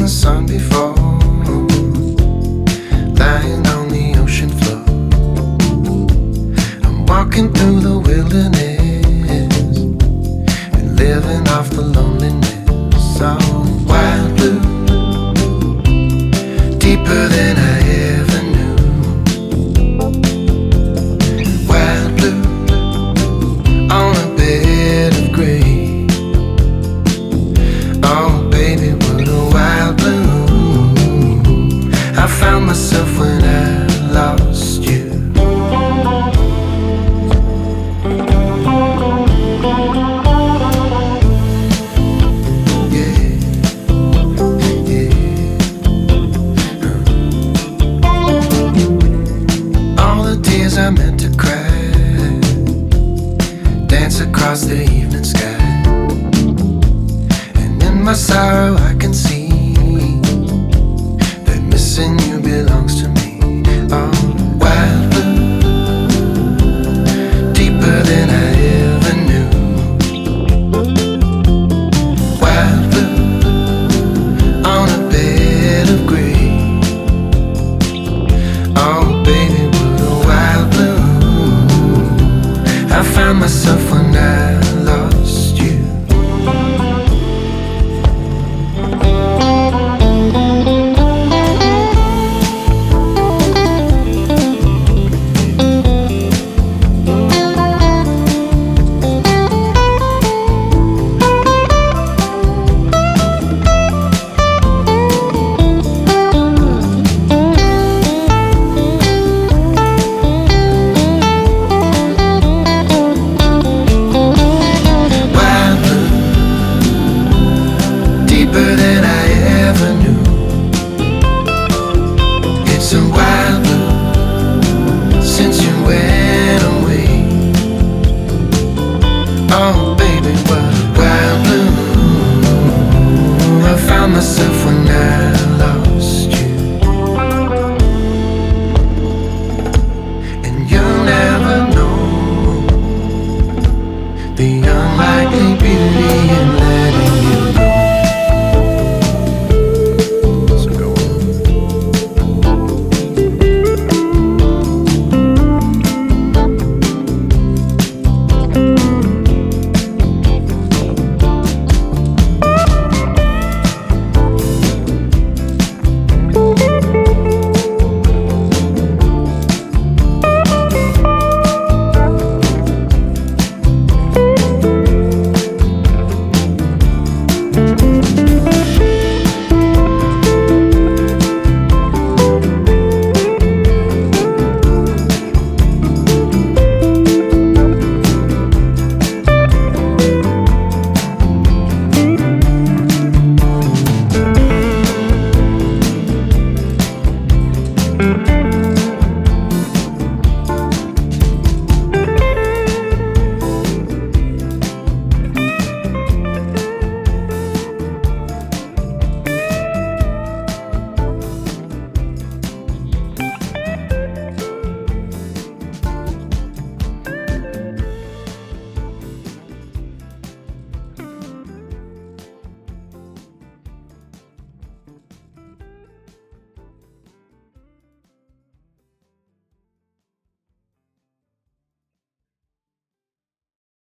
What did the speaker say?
the sun before, lying on the ocean floor. I'm walking through the wilderness and living off the loneliness. So wild blue, deeper than I ever knew. Wild blue on a bed of gray. Oh baby, what a wild blue I found myself when I lost you. I meant to cry, dance across the evening sky, and in my sorrow I